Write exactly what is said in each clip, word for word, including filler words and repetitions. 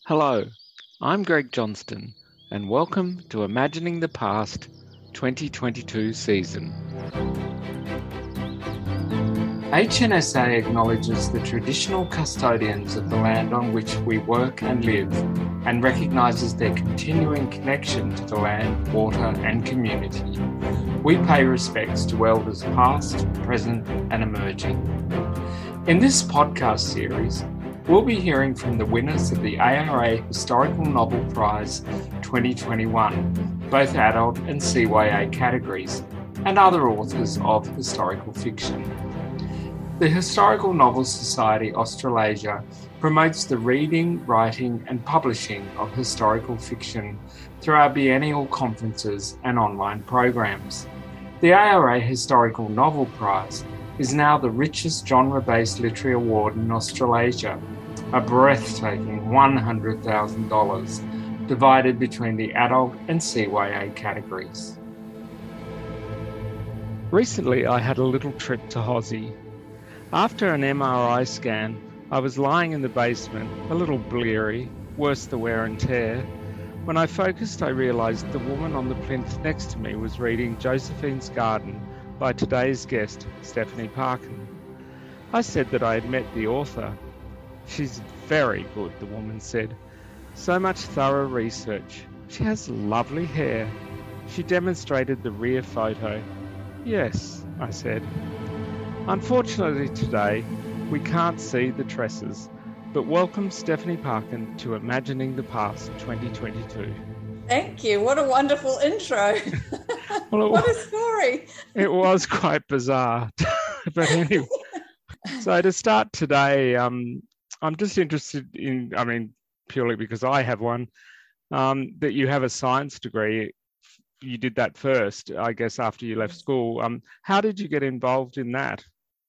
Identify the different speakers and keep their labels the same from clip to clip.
Speaker 1: Hello, I'm Greg Johnston, and welcome to Imagining the Past twenty twenty-two season. H N S A acknowledges the traditional custodians of the land on which we work and live, and recognises their continuing connection to the land, water and community. We pay respects to elders past, present and emerging. In this podcast series, we'll be hearing from the winners of the A R A Historical Novel Prize twenty twenty-one, both adult and C Y A categories, and other authors of historical fiction. The Historical Novel Society Australasia promotes the reading, writing and publishing of historical fiction through our biennial conferences and online programs. The A R A Historical Novel Prize is now the richest genre-based literary award in Australasia, a breathtaking one hundred thousand dollars, divided between the adult and C Y A categories. Recently, I had a little trip to Aussie. After an M R I scan, I was lying in the basement, a little bleary, worse the wear and tear. When I focused, I realised the woman on the plinth next to me was reading Josephine's Garden by today's guest, Stephanie Parkin. I said that I had met the author. She's very good, the woman said. So much thorough research. She has lovely hair. She demonstrated the rear photo. Yes, I said. Unfortunately today, we can't see the tresses, but welcome Stephanie Parkin to Imagining the Past twenty twenty-two.
Speaker 2: Thank you. What a wonderful intro. Well, it, what a story.
Speaker 1: It was quite bizarre. But anyway, so to start today, um, I'm just interested in, I mean, purely because I have one, um, that you have a science degree. You did that first, I guess, after you left school. Um, how did you get involved in that?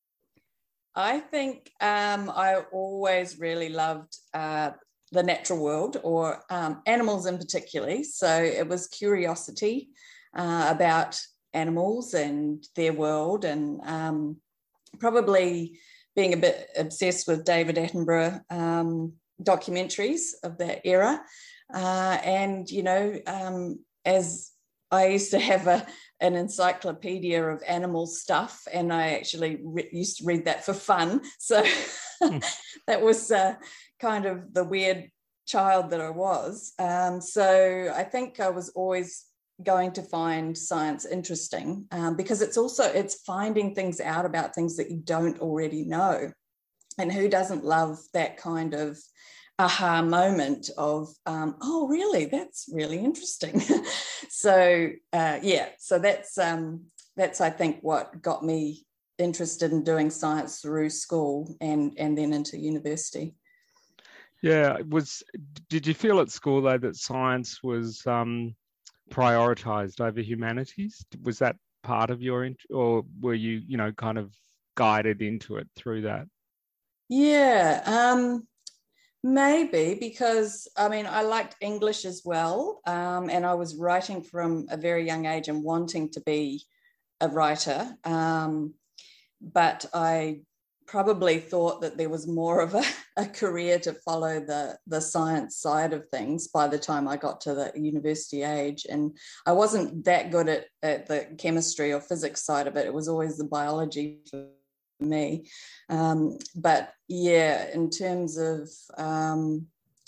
Speaker 2: I think um, I always really loved uh, the natural world, or um, animals in particular. So it was curiosity uh, about animals and their world, and um, probably being a bit obsessed with David Attenborough um, documentaries of that era. Uh, and, you know, um, as I used to have a, an encyclopedia of animal stuff, and I actually re- used to read that for fun. So that was uh, kind of the weird child that I was. Um, so I think I was always going to find science interesting um, because it's also, it's finding things out about things that you don't already know. And who doesn't love that kind of aha moment of, um, oh, really, that's really interesting. so, uh, yeah, so that's, um, that's, I think, what got me interested in doing science through school and, and then into university.
Speaker 1: Yeah, it was, did you feel at school, though, that science was um, prioritised over humanities? Was that part of your, int- or were you, you know, kind of guided into it through that?
Speaker 2: Yeah, um, maybe, because I mean, I liked English as well, um, and I was writing from a very young age and wanting to be a writer, um, but I probably thought that there was more of a, a career to follow the, the science side of things by the time I got to the university age, and I wasn't that good at, at the chemistry or physics side of it. It was always the biology for me. Um, but yeah, in terms of, um,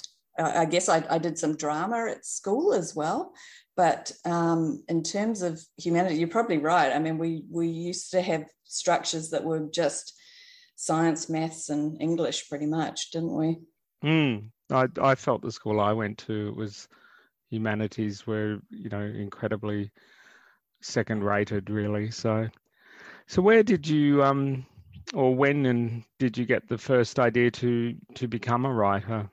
Speaker 2: I guess I, I did some drama at school as well. But um, in terms of humanity, you're probably right. I mean, we we used to have structures that were just science, maths, and English, pretty much, didn't we?
Speaker 1: Mm, I I felt the school I went to, it was humanities were, you know, incredibly second-rated, really. So, so where did you um, or when and did you get the first idea to to become a writer?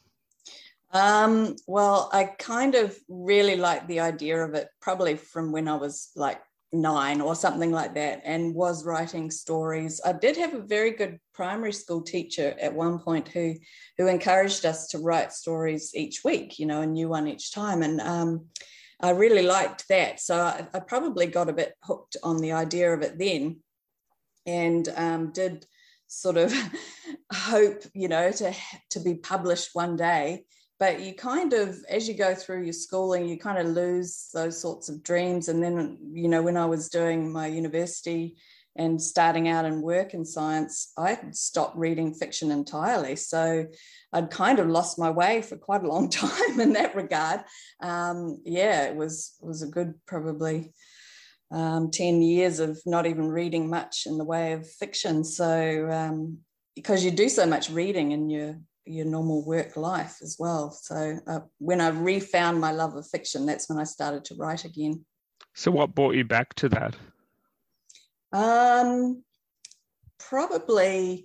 Speaker 2: Um, well, I kind of really liked the idea of it, probably from when I was like nine or something like that, and was writing stories. I did have a very good primary school teacher at one point who who encouraged us to write stories each week, you know, a new one each time. And um, I really liked that. So I, I probably got a bit hooked on the idea of it then, and um, did sort of hope, you know, to to be published one day. but you kind of, as you go through your schooling, you kind of lose those sorts of dreams. And then, you know, when I was doing my university and starting out in work in science, I stopped reading fiction entirely. So I'd kind of lost my way for quite a long time in that regard. Um, yeah, it was, it was a good probably um, ten years of not even reading much in the way of fiction. So um, because you do so much reading in your your normal work life as well. So uh, when I refound my love of fiction, that's when I started to write again.
Speaker 1: So what brought you back to that?
Speaker 2: Um, probably,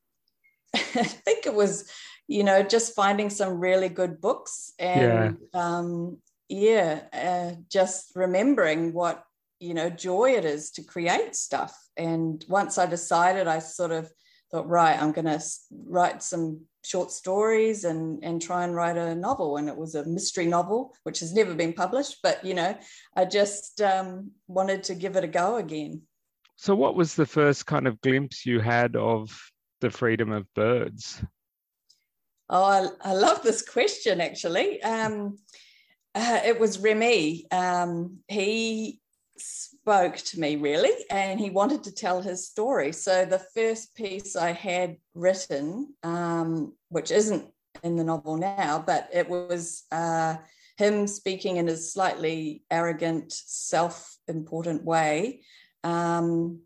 Speaker 2: I think it was, you know, just finding some really good books and yeah, um, yeah uh, just remembering what, you know, joy it is to create stuff. And once I decided, I sort of thought, right, I'm going to write some short stories and, and try and write a novel. And it was a mystery novel, which has never been published, but, you know, I just um, wanted to give it a go again.
Speaker 1: So what was the first kind of glimpse you had of the freedom of birds?
Speaker 2: Oh, I, I love this question, actually. Um, uh, it was Remy. Um, he spoke to me, really, and he wanted to tell his story. So the first piece I had written, um, which isn't in the novel now, but it was uh, him speaking in a slightly arrogant, self-important way, um,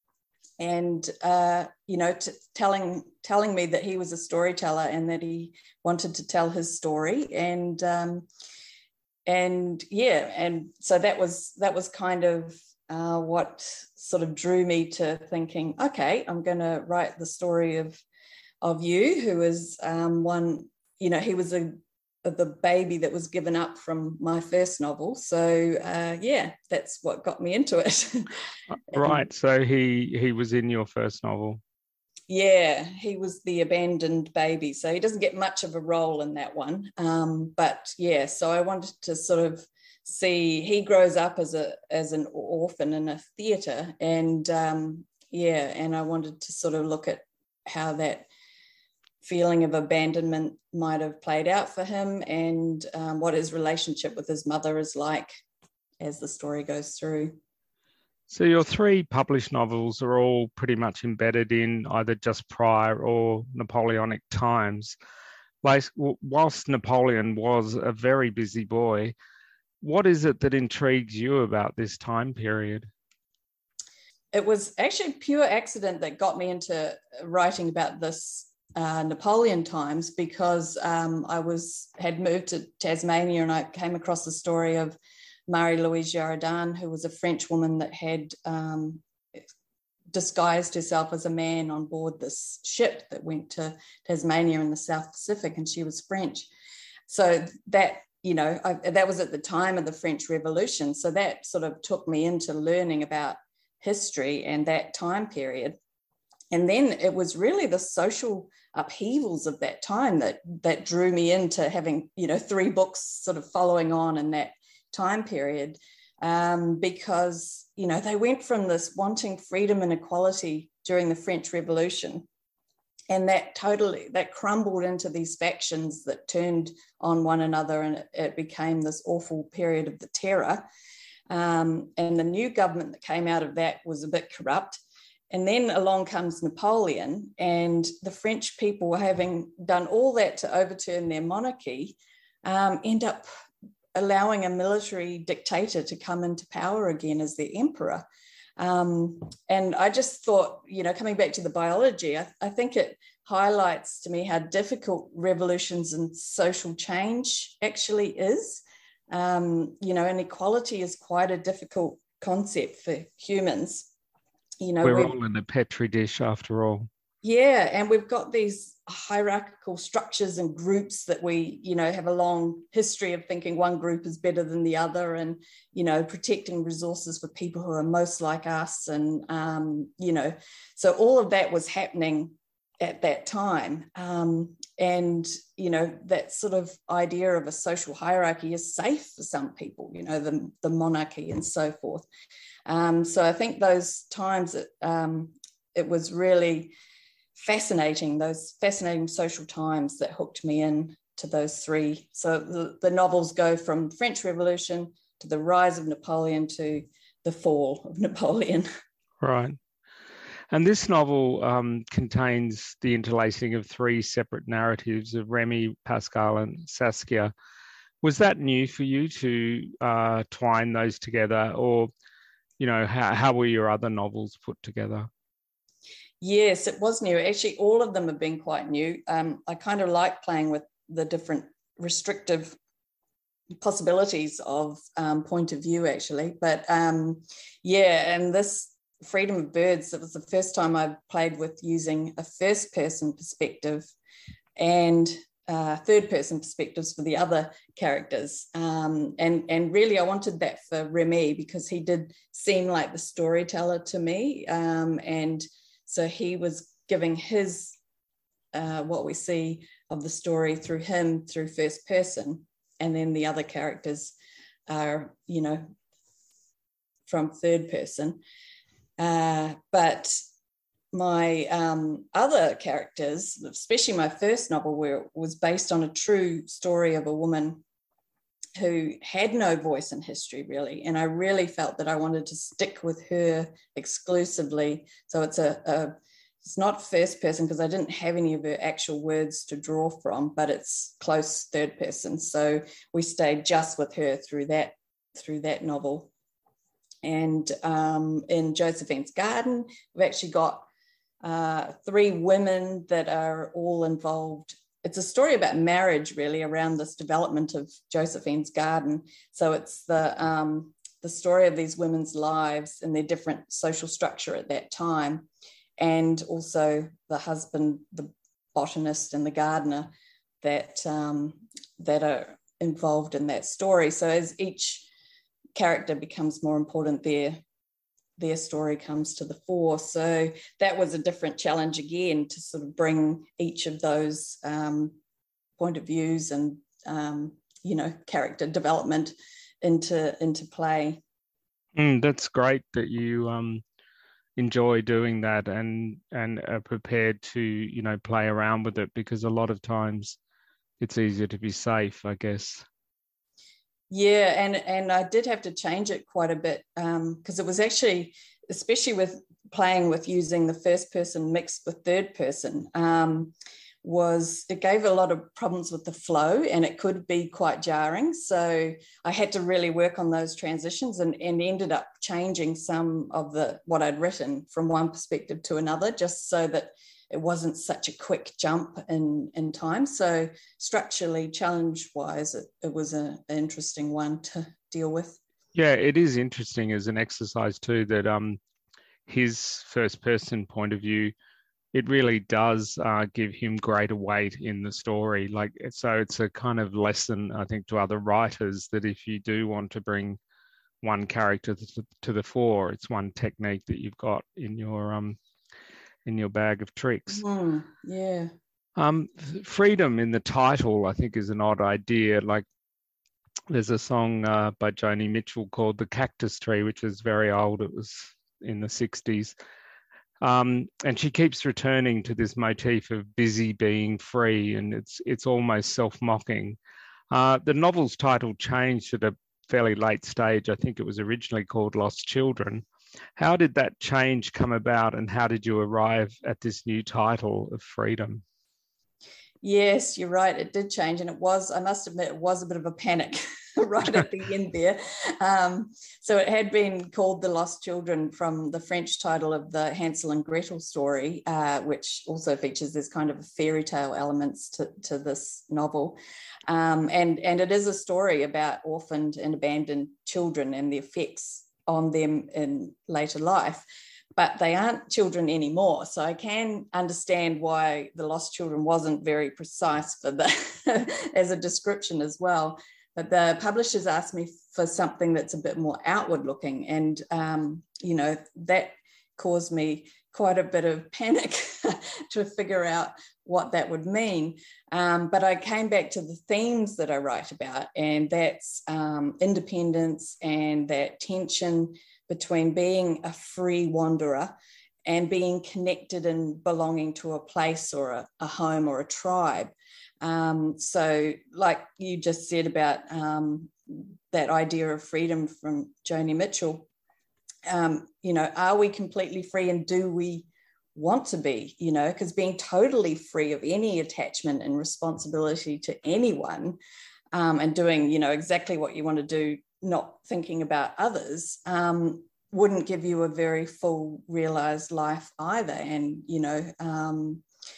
Speaker 2: and uh, you know, t- telling telling me that he was a storyteller and that he wanted to tell his story, and um, and yeah, and so that was that was kind of uh, what sort of drew me to thinking, okay, I'm going to write the story of of you, who is um, one, you know, he was a the baby that was given up from my first novel. So uh, yeah, that's what got me into it.
Speaker 1: Right. So he he was in your first novel.
Speaker 2: Yeah, he was the abandoned baby. So he doesn't get much of a role in that one. Um, but yeah, so I wanted to sort of see, he grows up as a as an orphan in a theatre, and um, yeah, and I wanted to sort of look at how that feeling of abandonment might have played out for him, and um, what his relationship with his mother is like as the story goes through.
Speaker 1: So your three published novels are all pretty much embedded in either just prior or Napoleonic times. Like, whilst Napoleon was a very busy boy, what is it that intrigues you about this time period?
Speaker 2: It was actually pure accident that got me into writing about this uh, Napoleon times, because um, I was had moved to Tasmania and I came across the story of Marie-Louise Girardin, who was a French woman that had um, disguised herself as a man on board this ship that went to Tasmania in the South Pacific, and she was French. So that, you know, I, that was at the time of the French Revolution. So that sort of took me into learning about history and that time period. And then it was really the social upheavals of that time that that drew me into having, you know, three books sort of following on in that time period, um, because, you know, they went from this wanting freedom and equality during the French Revolution, and that totally, that crumbled into these factions that turned on one another, and it, it became this awful period of the terror. Um, and the new government that came out of that was a bit corrupt. And then along comes Napoleon, and the French people, having done all that to overturn their monarchy, um, end up allowing a military dictator to come into power again as their emperor. Um, and I just thought, you know, coming back to the biology, I, I think it highlights to me how difficult revolutions and social change actually is. Um, you know, and equality is quite a difficult concept for humans. You know,
Speaker 1: we're all in a petri dish after all.
Speaker 2: Yeah, and we've got these hierarchical structures and groups that we, you know, have a long history of thinking one group is better than the other, and, you know, protecting resources for people who are most like us. And, um, you know, so all of that was happening at that time. Um, and, you know, that sort of idea of a social hierarchy is safe for some people, you know, the, the monarchy and so forth. Um, so I think those times, that, um, it was really fascinating, those fascinating social times that hooked me in to those three. So the, the novels go from French Revolution to the rise of Napoleon to the fall of Napoleon.
Speaker 1: Right. And this novel um, contains the interlacing of three separate narratives of Remy, Pascal, and Saskia. Was that new for you to uh, twine those together, or, you know, how, how were your other novels put together?
Speaker 2: Yes, it was new. Actually, all of them have been quite new. Um, I kind of like playing with the different restrictive possibilities of um, point of view, actually. But um, yeah, and this Freedom of Birds, it was the first time I played with using a first person perspective and uh, third person perspectives for the other characters. Um, and, and really, I wanted that for Remy because he did seem like the storyteller to me. Um, and so he was giving his, uh, what we see of the story through him, through first person. And then the other characters are, you know, from third person. Uh, but my um, other characters, especially my first novel, where it was based on a true story of a woman who had no voice in history, really. And I really felt that I wanted to stick with her exclusively. So it's a, a it's not first person because I didn't have any of her actual words to draw from, but it's close third person. So we stayed just with her through that, through that novel. And um, in Josephine's Garden, we've actually got uh, three women that are all involved. It's a story about marriage, really, around this development of Josephine's Garden. So it's the, um, the story of these women's lives and their different social structure at that time, and also the husband, the botanist and the gardener that, um, that are involved in that story. So as each character becomes more important, their their story comes to the fore. So that was a different challenge again, to sort of bring each of those um, point of views and um, you know, character development into into play.
Speaker 1: Mm, that's great that you um, enjoy doing that and and are prepared to, you know, play around with it, because a lot of times it's easier to be safe, I guess.
Speaker 2: Yeah, and and I did have to change it quite a bit because um, it was actually, especially with playing with using the first person mixed with third person, um, was it gave a lot of problems with the flow, and it could be quite jarring. So I had to really work on those transitions, and, and ended up changing some of the what I'd written from one perspective to another, just so that it wasn't such a quick jump in, in time. So structurally, challenge-wise, it, it was a, an interesting one to deal with.
Speaker 1: Yeah, it is interesting as an exercise too, that um, his first-person point of view, it really does uh, give him greater weight in the story. Like, so it's a kind of lesson, I think, to other writers, that if you do want to bring one character to, to the fore, it's one technique that you've got in your um in your bag of tricks.
Speaker 2: Mm, yeah.
Speaker 1: Um, freedom in the title, I think, is an odd idea. Like, there's a song uh, by Joni Mitchell called "The Cactus Tree," which is very old. It was in the sixties. Um, and she keeps returning to this motif of busy being free, and it's it's almost self-mocking. Uh, the novel's title changed at a fairly late stage. I think it was originally called Lost Children. How did that change come about, and how did you arrive at this new title of Freedom?
Speaker 2: Yes, you're right. It did change, and it was, I must admit, it was a bit of a panic right at the end there. Um, so it had been called The Lost Children from the French title of the Hansel and Gretel story, uh, which also features this kind of fairy tale elements to, to this novel. Um, and, and it is a story about orphaned and abandoned children and the effects on them in later life. But they aren't children anymore. So I can understand why The Lost Children wasn't very precise for the as a description as well. But the publishers asked me for something that's a bit more outward looking. And, um, you know, that caused me quite a bit of panic to figure out what that would mean. Um, but I came back to the themes that I write about, and that's um, independence and that tension between being a free wanderer and being connected and belonging to a place or a, a home or a tribe. Um, so like you just said about um, that idea of freedom from Joni Mitchell, um, you know, are we completely free, and do we want to be, you know, because being totally free of any attachment and responsibility to anyone, um, and doing, you know, exactly what you want to do, not thinking about others, um, wouldn't give you a very full realized life either. And, you know, um,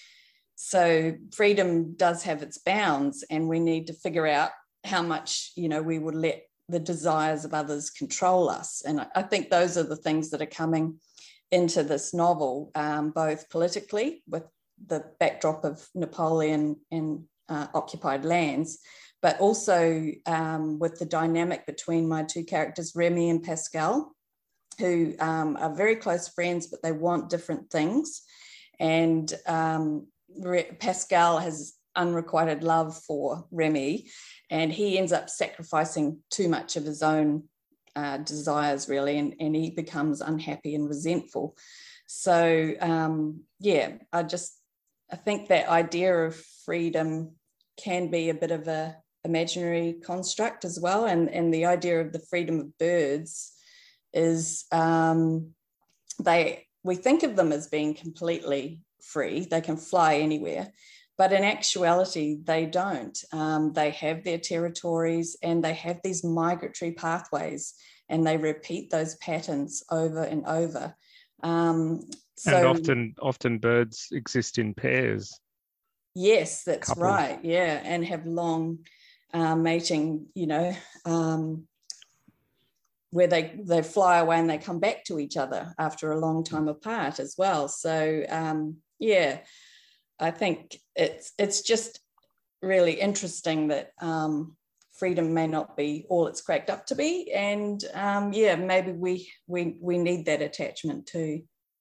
Speaker 2: so freedom does have its bounds, and we need to figure out how much, you know, we would let the desires of others control us. And I, I think those are the things that are coming into this novel, um, both politically with the backdrop of Napoleon and uh, occupied lands, but also um, with the dynamic between my two characters, Remy and Pascal, who um, are very close friends, but they want different things. And um, Pascal has unrequited love for Remy, and he ends up sacrificing too much of his own uh, desires, really, and, and he becomes unhappy and resentful. So, um, yeah, I just, I think that idea of freedom can be a bit of a imaginary construct as well. And, and the idea of the freedom of birds is um, they, we think of them as being completely free. They can fly anywhere, but in actuality, they don't. Um, they have their territories, and they have these migratory pathways, and they repeat those patterns over and over. Um, so,
Speaker 1: and often, often birds exist in pairs.
Speaker 2: Yes, that's
Speaker 1: Couples.
Speaker 2: Right. Yeah, and have long uh, mating, you know, um, where they, they fly away and they come back to each other after a long time apart as well. So, um, yeah, I think it's it's just really interesting that um, freedom may not be all it's cracked up to be, and um, yeah, maybe we we we need that attachment too.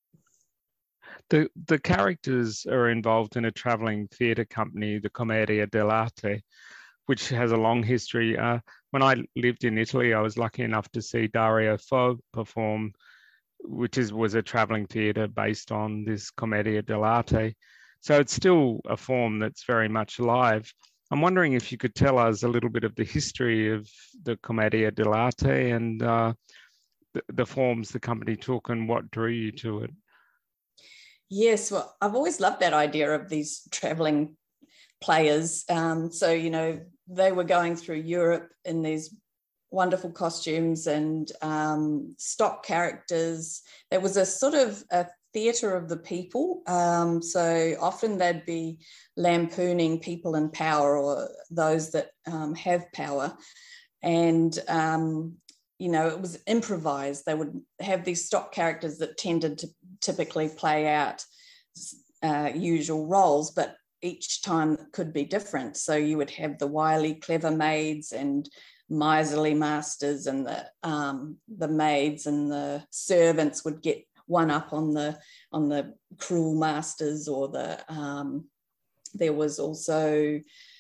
Speaker 1: The the characters are involved in a travelling theatre company, the Commedia dell'arte, which has a long history. Uh, when I lived in Italy, I was lucky enough to see Dario Fo perform, which is was a travelling theatre based on this Commedia dell'arte. So it's still a form that's very much alive. I'm wondering if you could tell us a little bit of the history of the Commedia dell'arte and uh, the, the forms the company took and what drew you to it.
Speaker 2: Yes, well, I've always loved that idea of these travelling players. Um, so, you know, they were going through Europe in these wonderful costumes and um, stock characters. There was a sort of a theatre of the people. Um, so often they'd be lampooning people in power or those that um, have power. And, um, you know, it was improvised. They would have these stock characters that tended to typically play out uh, usual roles, but each time could be different. So you would have the wily, clever maids and miserly masters, and the um, the maids and the servants would get one up on the on the cruel masters, or the um, there was also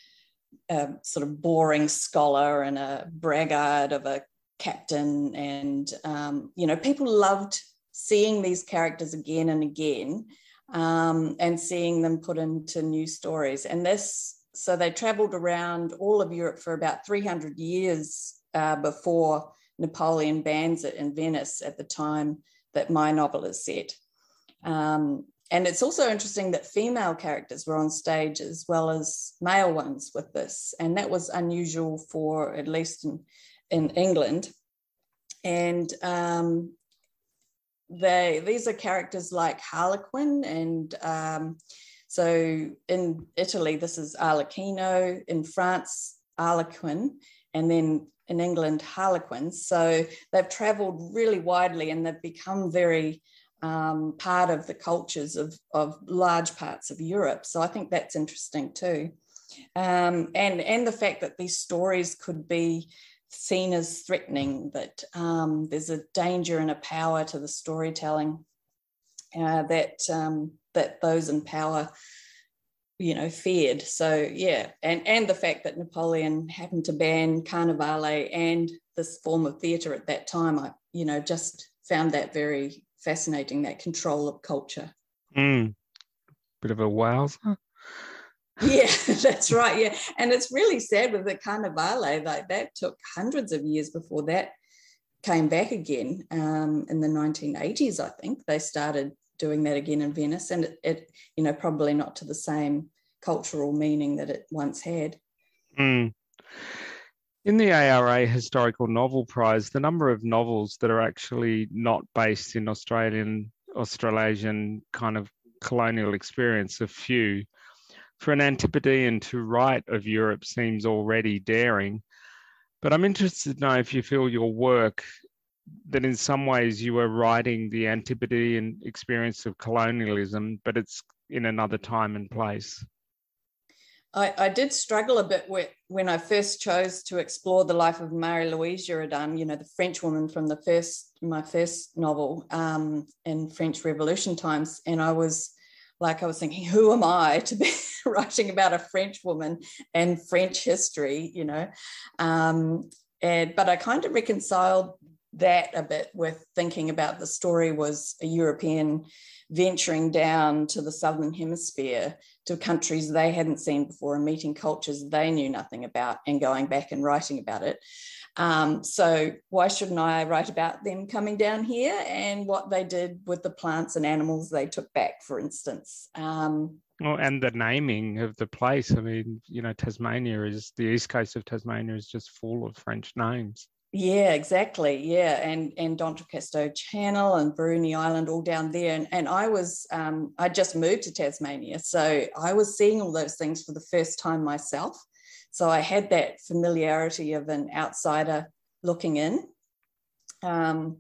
Speaker 2: a sort of boring scholar and a braggart of a captain, and um, you know, people loved seeing these characters again and again, um, and seeing them put into new stories. And this, so they travelled around all of Europe for about three hundred years uh, before Napoleon bans it in Venice at the time that my novel is set. Um, and it's also interesting that female characters were on stage as well as male ones with this. And that was unusual for, at least in, in England. And um, they, these are characters like Harlequin. And um, so in Italy, this is Arlecchino. In France, Harlequin. And then in England, Harlequins. So they've travelled really widely, and they've become very um, part of the cultures of, of large parts of Europe. So I think that's interesting too. Um, and, and the fact that these stories could be seen as threatening, that um, there's a danger and a power to the storytelling uh, that, um, that those in power, you know, feared. So yeah, and and the fact that Napoleon happened to ban Carnevale and this form of theatre at that time, I, you know, just found that very fascinating, that control of culture.
Speaker 1: Mm. Bit of a wowzer.
Speaker 2: Yeah, that's right. Yeah. And it's really sad with the Carnivale, like that took hundreds of years before that came back again. Um, in the nineteen eighties, I think they started doing that again in Venice, and it, it you know, probably not to the same cultural meaning that it once had.
Speaker 1: Mm. In the A R A Historical Novel Prize, the number of novels that are actually not based in Australian, Australasian kind of colonial experience are few. For an Antipodean to write of Europe seems already daring, but I'm interested to know if you feel your work, that in some ways you are writing the Antipodean experience of colonialism, but it's in another time and place.
Speaker 2: I, I did struggle a bit with when I first chose to explore the life of Marie-Louise Girardin, you know, the French woman from the first, my first novel um, in French Revolution times. And I was like, I was thinking, who am I to be writing about a French woman and French history, you know? Um, and, but I kind of reconciled that a bit with thinking about the story was a European venturing down to the Southern Hemisphere to countries they hadn't seen before and meeting cultures they knew nothing about and going back and writing about it. Um, so why shouldn't I write about them coming down here and what they did with the plants and animals they took back, for instance? Um,
Speaker 1: well, and the naming of the place. I mean, you know, Tasmania is, the east coast of Tasmania is just full of French names.
Speaker 2: Yeah, exactly. Yeah, and and D'Entrecasteaux Channel and Bruny Island, all down there. And and I was, um, I just moved to Tasmania, so I was seeing all those things for the first time myself. So I had that familiarity of an outsider looking in. Um,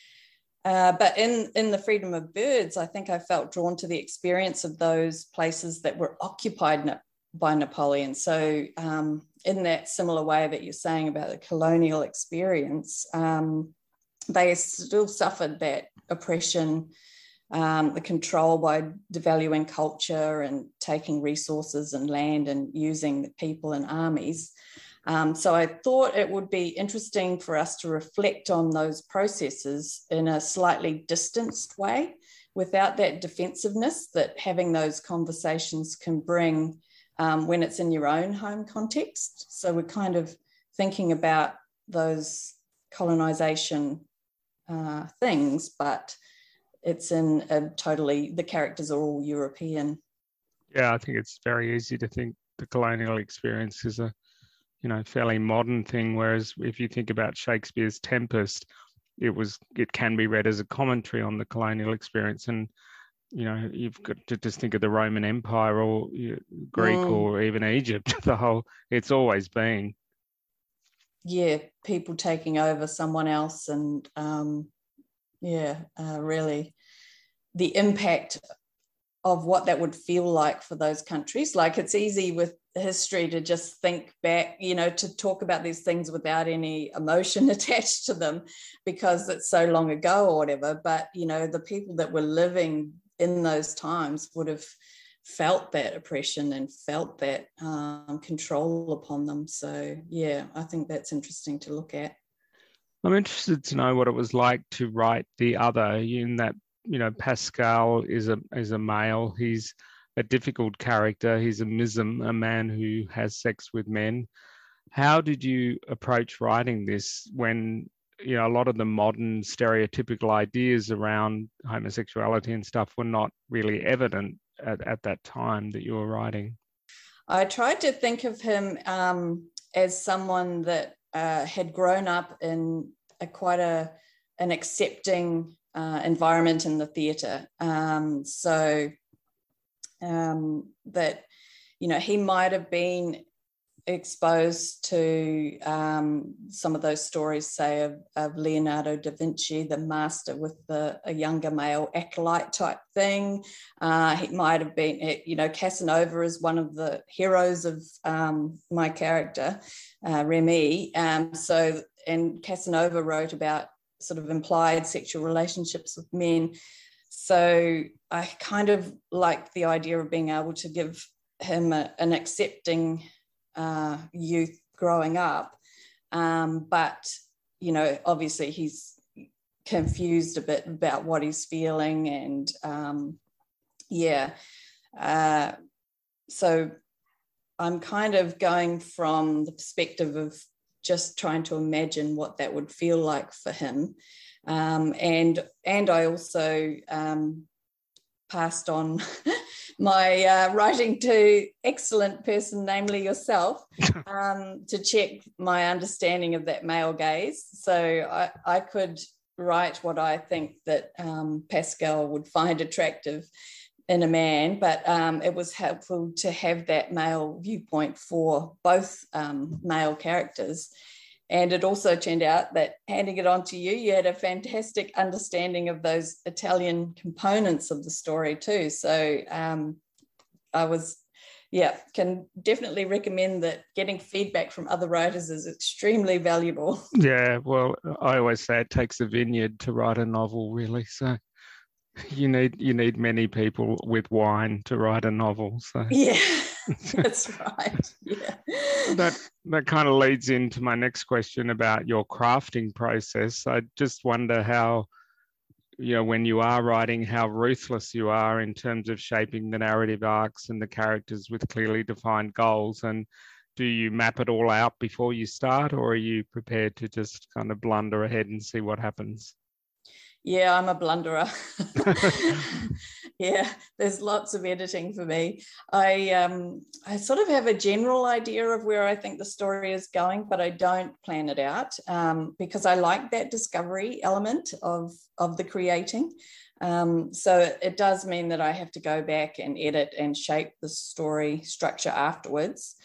Speaker 2: uh, but in in the Freedom of Birds, I think I felt drawn to the experience of those places that were occupied by Napoleon. So um, in that similar way that you're saying about the colonial experience, um, they still suffered that oppression, um, the control by devaluing culture and taking resources and land and using the people and armies. Um, so I thought it would be interesting for us to reflect on those processes in a slightly distanced way, without that defensiveness that having those conversations can bring Um, when it's in your own home context. So we're kind of thinking about those colonisation uh, things, but it's in a totally, the characters are all European.
Speaker 1: Yeah, I think it's very easy to think the colonial experience is a, you know, fairly modern thing, whereas if you think about Shakespeare's Tempest, it was, it can be read as a commentary on the colonial experience. And you know, you've got to just think of the Roman Empire or you know, Greek mm. or even Egypt. The whole, it's always been.
Speaker 2: Yeah, people taking over someone else, and um, yeah, uh, really the impact of what that would feel like for those countries. Like, it's easy with history to just think back, you know, to talk about these things without any emotion attached to them because it's so long ago or whatever. But, you know, the people that were living in those times would have felt that oppression and felt that um, control upon them. So, yeah, I think that's interesting to look at.
Speaker 1: I'm interested to know what it was like to write the other, in that, you know, Pascal is a is a male. He's a difficult character. He's a mism, a man who has sex with men. How did you approach writing this when, you know, a lot of the modern stereotypical ideas around homosexuality and stuff were not really evident at, at that time that you were writing?
Speaker 2: I tried to think of him um, as someone that uh, had grown up in a quite a an accepting uh, environment in the theatre. Um, so um, that, you know, he might have been exposed to um, some of those stories, say, of, of Leonardo da Vinci, the master with the, a younger male acolyte type thing. Uh, he might have been, you know, Casanova is one of the heroes of um, my character, uh, Remy. Um, so, and Casanova wrote about sort of implied sexual relationships with men. So I kind of like the idea of being able to give him a, an accepting Uh, youth growing up, um, but you know, obviously he's confused a bit about what he's feeling. And um, yeah, uh, so I'm kind of going from the perspective of just trying to imagine what that would feel like for him. Um, and, and I also um, passed on my uh, writing to excellent person, namely yourself, um, to check my understanding of that male gaze. So I, I could write what I think that um, Pascal would find attractive in a man, but um, it was helpful to have that male viewpoint for both um, male characters. And it also turned out that, handing it on to you, you had a fantastic understanding of those Italian components of the story too. So um, I was, yeah, can definitely recommend that getting feedback from other writers is extremely valuable.
Speaker 1: Yeah, well, I always say it takes a vineyard to write a novel, really. So you need you need many people with wine to write a novel. So
Speaker 2: yeah. That's right. Yeah.
Speaker 1: That that kind of leads into my next question about your crafting process. I just wonder how, you know, when you are writing, how ruthless you are in terms of shaping the narrative arcs and the characters with clearly defined goals. And do you map it all out before you start, or are you prepared to just kind of blunder ahead and see what happens?
Speaker 2: Yeah, I'm a blunderer. Yeah, there's lots of editing for me. I um, I sort of have a general idea of where I think the story is going, but I don't plan it out um, because I like that discovery element of, of the creating. Um, so it, it does mean that I have to go back and edit and shape the story structure afterwards.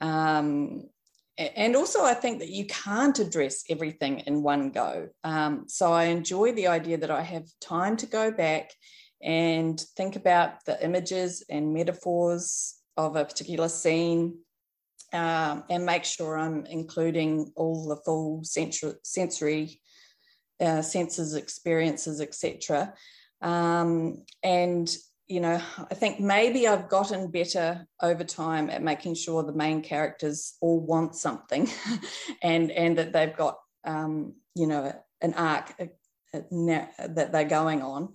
Speaker 2: Um, And also, I think that you can't address everything in one go. Um, so I enjoy the idea that I have time to go back and think about the images and metaphors of a particular scene um, and make sure I'm including all the full sensory, sensory uh, senses, experiences, et cetera. Um, and you know, I think maybe I've gotten better over time at making sure the main characters all want something and, and that they've got, um, you know, an arc a, a, that they're going on.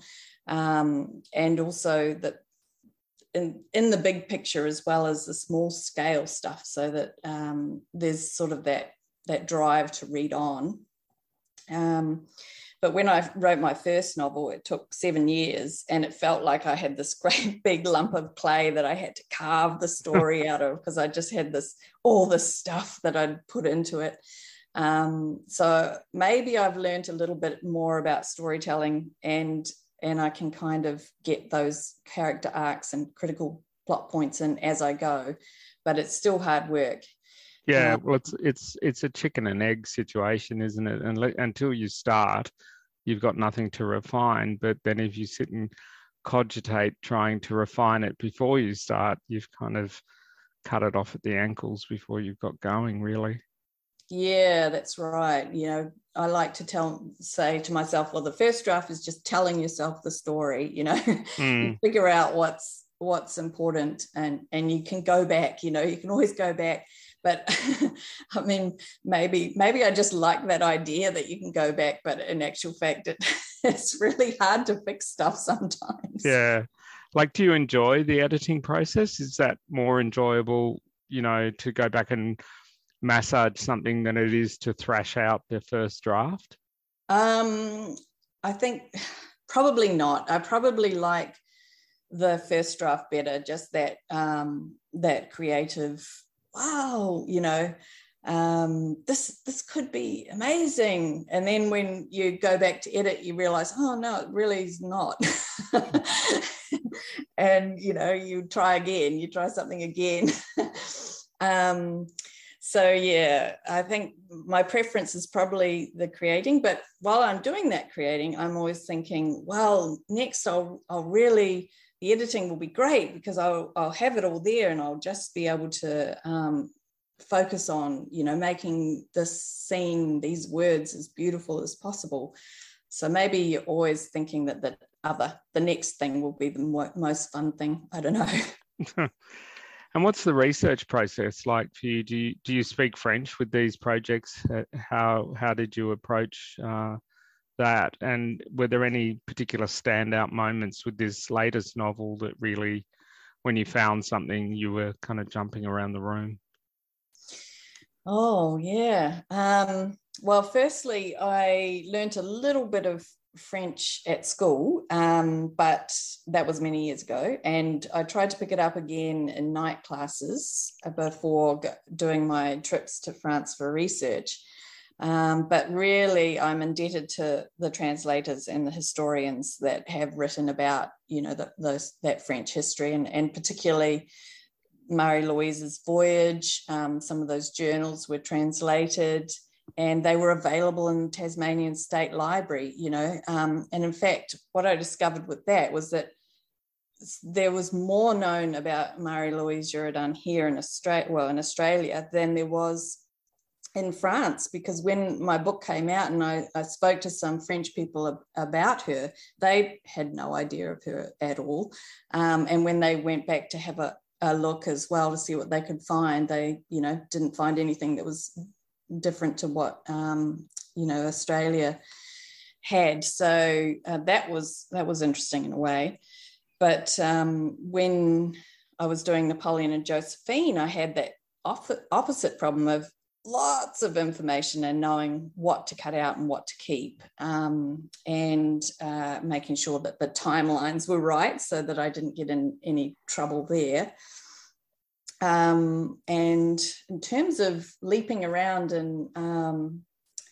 Speaker 2: Um, and also that in, in the big picture as well as the small scale stuff, so that um, there's sort of that, that drive to read on. Um, But when I wrote my first novel, it took seven years and it felt like I had this great big lump of clay that I had to carve the story out of because I just had this, all this stuff that I'd put into it. Um, so maybe I've learned a little bit more about storytelling and, and I can kind of get those character arcs and critical plot points in as I go, but it's still hard work.
Speaker 1: Yeah, well, it's it's it's a chicken and egg situation, isn't it? And le- until you start, you've got nothing to refine. But then if you sit and cogitate trying to refine it before you start, you've kind of cut it off at the ankles before you've got going, really.
Speaker 2: Yeah, that's right. You know, I like to tell, say to myself, well, the first draft is just telling yourself the story, you know, mm. You figure out what's what's important and, and you can go back, you know, you can always go back. But I mean, maybe maybe I just like that idea that you can go back, but in actual fact, it, it's really hard to fix stuff sometimes.
Speaker 1: Yeah. Like, do you enjoy the editing process? Is that more enjoyable, you know, to go back and massage something than it is to thrash out the first draft?
Speaker 2: Um, I think probably not. I probably like the first draft better, just that um, that creative, wow, you know, um, this this could be amazing. And then when you go back to edit, you realize, oh, no, it really is not. And, you know, you try again, you try something again. um, so, yeah, I think my preference is probably the creating. But while I'm doing that creating, I'm always thinking, well, next I'll, I'll really... the editing will be great because I'll, I'll have it all there and I'll just be able to um, focus on, you know, making this scene, these words as beautiful as possible. So maybe you're always thinking that the other, the next thing will be the mo- most fun thing. I don't know.
Speaker 1: And what's the research process like for you? Do you, do you speak French with these projects? How, how did you approach uh, that. And were there any particular standout moments with this latest novel that really, when you found something, you were kind of jumping around the room?
Speaker 2: Oh, yeah. Um, well, firstly, I learnt a little bit of French at school, um, but that was many years ago. And I tried to pick it up again in night classes before doing my trips to France for research. Um, but really, I'm indebted to the translators and the historians that have written about, you know, the, those, that French history, and, and particularly Marie-Louise's voyage. Um, some of those journals were translated, and they were available in the Tasmanian State Library, you know. Um, and in fact, what I discovered with that was that there was more known about Marie-Louise Jourdan here in Australia, well, in Australia, than there was in France, because when my book came out and I, I spoke to some French people ab- about her, they had no idea of her at all. Um, and when they went back to have a, a look as well to see what they could find, they, you know, didn't find anything that was different to what, um, you know, Australia had. So uh, that was that was interesting in a way. But um, when I was doing Napoleon and Josephine, I had that off- opposite problem of lots of information and knowing what to cut out and what to keep, um, and uh, making sure that the timelines were right so that I didn't get in any trouble there. Um, and in terms of leaping around and um,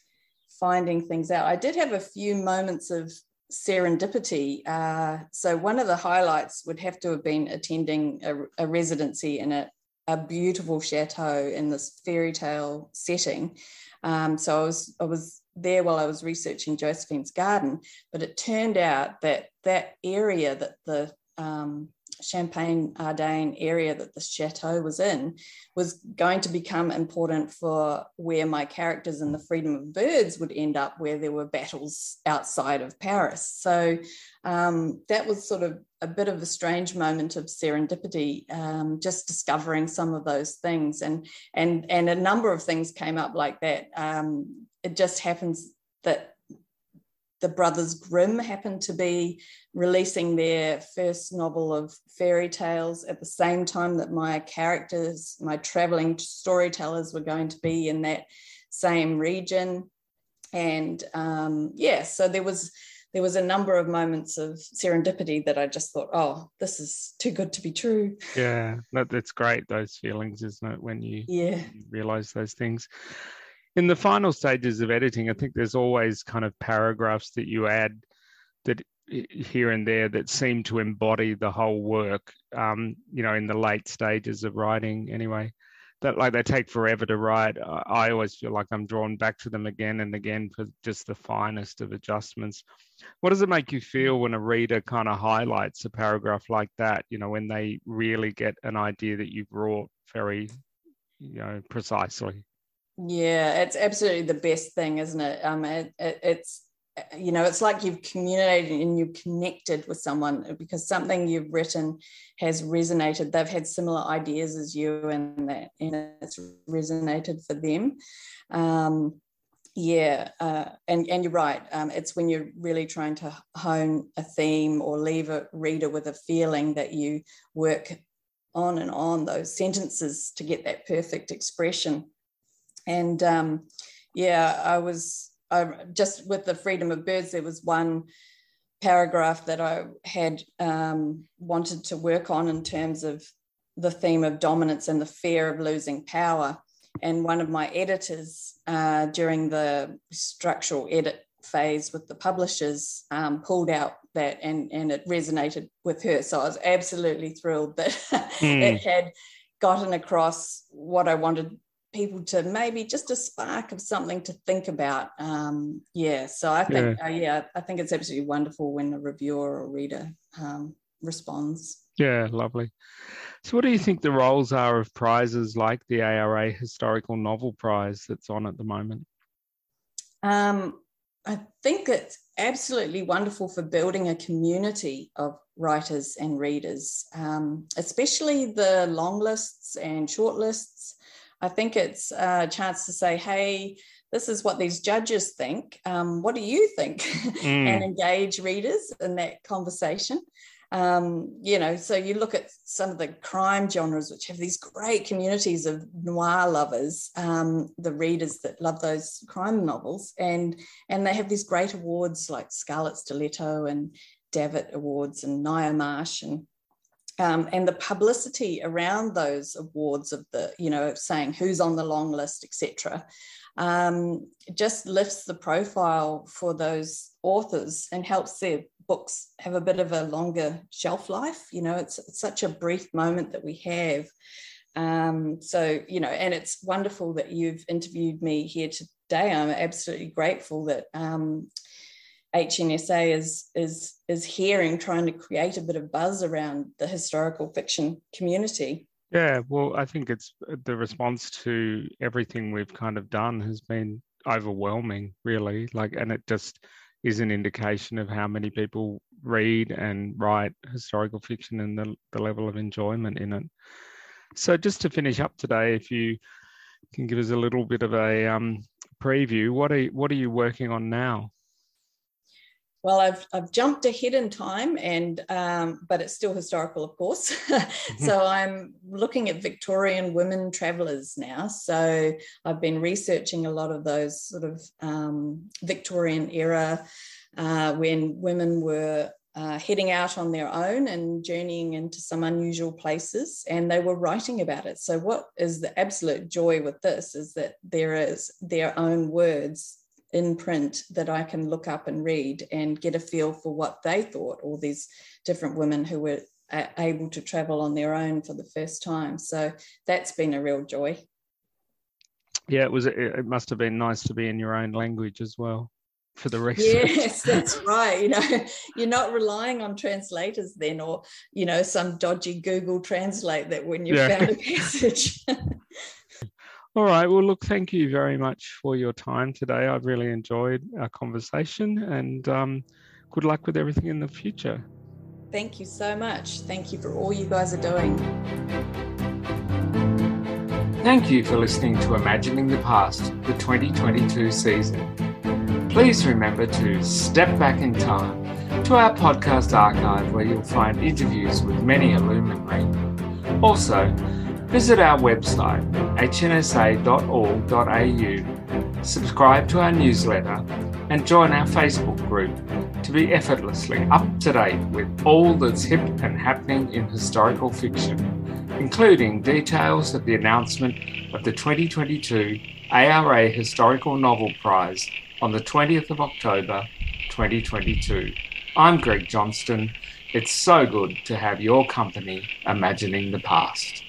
Speaker 2: finding things out, I did have a few moments of serendipity. Uh, so one of the highlights would have to have been attending a, a residency in a a beautiful chateau in this fairy tale setting. Um, so I was, I was there while I was researching Josephine's garden, but it turned out that that area that the um, Champagne Ardenne area that the chateau was in was going to become important for where my characters in The Freedom of Birds would end up, where there were battles outside of Paris. So um, that was sort of a bit of a strange moment of serendipity, um, just discovering some of those things. And, and, and a number of things came up like that. Um, it just happens that the Brothers Grimm happened to be releasing their first novel of fairy tales at the same time that my characters, my traveling storytellers, were going to be in that same region. And um, yeah, so there was there was a number of moments of serendipity that I just thought, oh, this is too good to be true.
Speaker 1: Yeah, that, that's great, those feelings, isn't it, when you,
Speaker 2: yeah.
Speaker 1: you realise those things. In the final stages of editing, I think there's always kind of paragraphs that you add that here and there that seem to embody the whole work, um, you know, in the late stages of writing anyway, that like they take forever to write. I always feel like I'm drawn back to them again and again for just the finest of adjustments. What does it make you feel when a reader kind of highlights a paragraph like that, you know, when they really get an idea that you've wrought very, you know, precisely?
Speaker 2: Yeah, it's absolutely the best thing, isn't it? Um, it, it, it's, you know, it's like you've communicated and you've connected with someone because something you've written has resonated. They've had similar ideas as you, and that and it's resonated for them. Um, yeah, uh, and and you're right. Um, it's when you're really trying to hone a theme or leave a reader with a feeling that you work on and on those sentences to get that perfect expression. And um, yeah, I was I, just with The Freedom of Birds, there was one paragraph that I had um, wanted to work on in terms of the theme of dominance and the fear of losing power. And one of my editors uh, during the structural edit phase with the publishers um, pulled out that, and, and it resonated with her. So I was absolutely thrilled that mm. it had gotten across what I wanted people to, maybe just a spark of something to think about. Um, yeah, so I think, yeah. Uh, yeah, I think it's absolutely wonderful when a reviewer or reader um, responds.
Speaker 1: Yeah, lovely. So what do you think the roles are of prizes like the A R A Historical Novel Prize that's on at the moment?
Speaker 2: Um, I think it's absolutely wonderful for building a community of writers and readers, um, especially the long lists and short lists. I think it's a chance to say, hey, this is what these judges think. Um, what do you think? Mm. And engage readers in that conversation. Um, you know, so you look at some of the crime genres, which have these great communities of noir lovers, um, the readers that love those crime novels, and and they have these great awards like Scarlet Stiletto and Davitt Awards and Ngaio Marsh, and um, and the publicity around those awards of the, you know, saying who's on the long list, et cetera, um, just lifts the profile for those authors and helps their books have a bit of a longer shelf life. You know, it's, it's such a brief moment that we have. Um, so, you know, and it's wonderful that you've interviewed me here today. I'm absolutely grateful that um, H N S A is, is, is hearing, trying to create a bit of buzz around the historical fiction community.
Speaker 1: Yeah, well, I think it's the response to everything we've kind of done has been overwhelming, really. Like, and it just is an indication of how many people read and write historical fiction and the, the level of enjoyment in it. So just to finish up today, if you can give us a little bit of a um, preview, what are, what are you working on now?
Speaker 2: Well, I've I've jumped ahead in time, and um, but it's still historical, of course. So I'm looking at Victorian women travellers now. So I've been researching a lot of those sort of um, Victorian era uh, when women were uh, heading out on their own and journeying into some unusual places, and they were writing about it. So what is the absolute joy with this is that there is their own words in print that I can look up and read and get a feel for what they thought, all these different women who were able to travel on their own for the first time. So that's been a real joy. Yeah, it was. It must have been nice to be in your own language as well for the research. Yes, that's right. You know, you're not relying on translators then, or, you know, some dodgy Google Translate that when you yeah. found a passage. All right. Well, look, thank you very much for your time today. I've really enjoyed our conversation, and um, good luck with everything in the future. Thank you so much. Thank you for all you guys are doing. Thank you for listening to Imagining the Past, the twenty twenty-two season. Please remember to step back in time to our podcast archive, where you'll find interviews with many a luminary. Also, visit our website, h n s a dot org dot a u, subscribe to our newsletter, and join our Facebook group to be effortlessly up to date with all that's hip and happening in historical fiction, including details of the announcement of the twenty twenty-two A R A Historical Novel Prize on the twentieth of October, twenty twenty-two. I'm Greg Johnston. It's so good to have your company imagining the past.